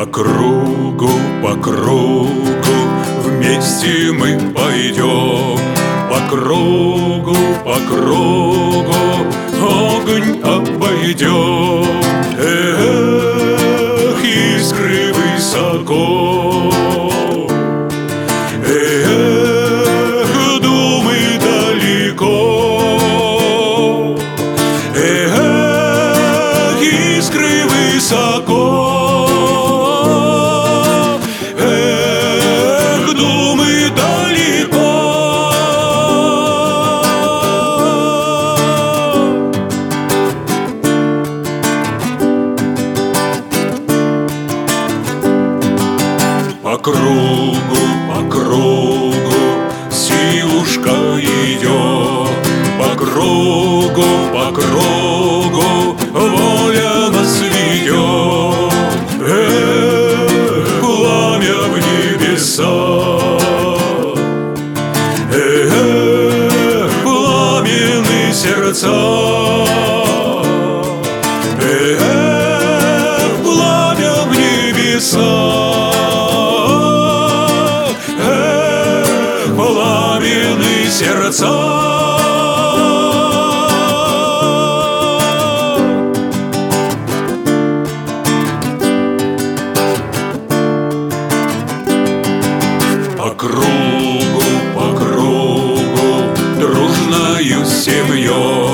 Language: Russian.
по кругу вместе мы пойдем. По кругу огонь обойдем. Эх, искры высоко, эх, думы далеко. Эх, искры высоко. По кругу силушка идет. По кругу воля нас ведет. Эх, пламя в небеса, эх, пламенные сердца. Эх, пламя в небеса, пламенные сердца. По кругу дружною семьей.